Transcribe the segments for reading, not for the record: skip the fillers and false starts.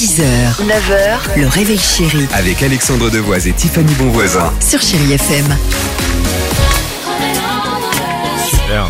6h, 9h, le réveil chéri Avec Alexandre Devoise et Tiffany Bonvoisin. sur Chéri FM. Super.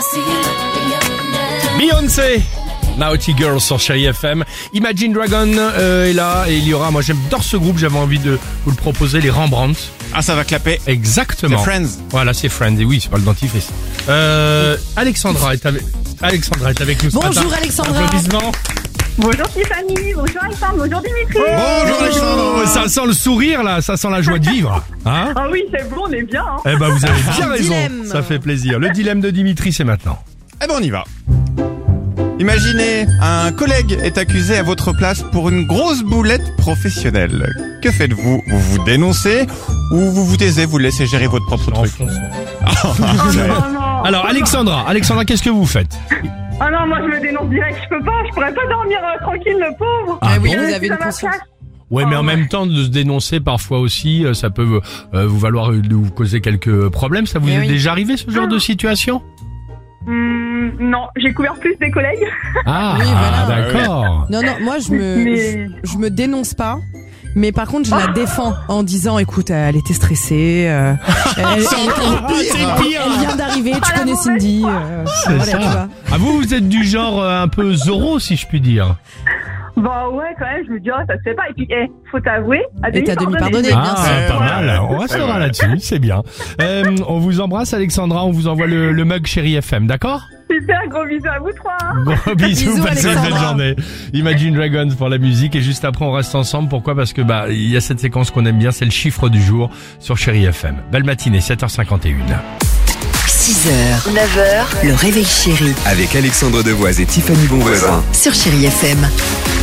Beyoncé, Naughty Girl sur Chéri FM. Imagine Dragon est là et il y aura, moi j'adore ce groupe, j'avais envie de vous le proposer, les Rembrandt. Ah, ça va clapper. Exactement. C'est Friends. Voilà, c'est Friends, et oui, c'est pas le dentifrice. Alexandra est avec nous ce matin. Bonjour Alexandra. Applaudissements. Bonjour Tiffany, bonjour Alexandre, bonjour Dimitri. Bonjour Alexandre. Ça sent le sourire là, ça sent la joie de vivre. Hein? Ah oui, c'est bon, on est bien. Hein. Eh ben vous avez bien raison, dilemme. ça fait plaisir. Le dilemme de Dimitri, c'est maintenant. Eh ben on y va. Imaginez, un collègue est accusé à votre place pour une grosse boulette professionnelle. Que faites-vous? Vous vous dénoncez ou vous vous taisez, vous laissez gérer votre propre truc? Oh non. Alors Alexandra, qu'est-ce que vous faites? Ah non, moi je me dénonce direct, je peux pas, je pourrais pas dormir tranquille, le pauvre. Ah oui, bon? vous avez Ça une m'a conscience. cassé. Ouais, mais en même temps, de se dénoncer parfois aussi, ça peut vous valoir de vous causer quelques problèmes. Ça vous Eh est oui. déjà arrivé ce genre de situation? Non, j'ai couvert plus des collègues. Ah, Oui, voilà. d'accord. Non, moi Mais- je me dénonce pas. Mais par contre, je la défends en disant, écoute, elle était stressée. Elle vient d'arriver, tu Ah, la connais mauvaise Cindy. C'est voilà, ça. tu vois. Ah, vous êtes du genre un peu Zorro, si je puis dire. Bah ouais, quand même, je me dis, ça se fait pas. Et puis, faut t'avouer, à Et t'as demi-pardonné. demi-pardonner. bien Ah, sûr. pas mal. On restera là-dessus, c'est bien. On vous embrasse, Alexandra. On vous envoie le mug Chéri FM, d'accord? Super, gros bisous à vous trois. Hein. Gros bisous, Bisous, passez une belle Alexandra. journée. Imagine Dragons pour la musique et juste après on reste ensemble. Pourquoi? Parce que il y a cette séquence qu'on aime bien, c'est le chiffre du jour sur Chéri FM. Belle matinée, 7h51. 6h, 9h, le réveil chéri Avec Alexandre Devoise et Tiffany Bonvoisin. sur Chéri FM.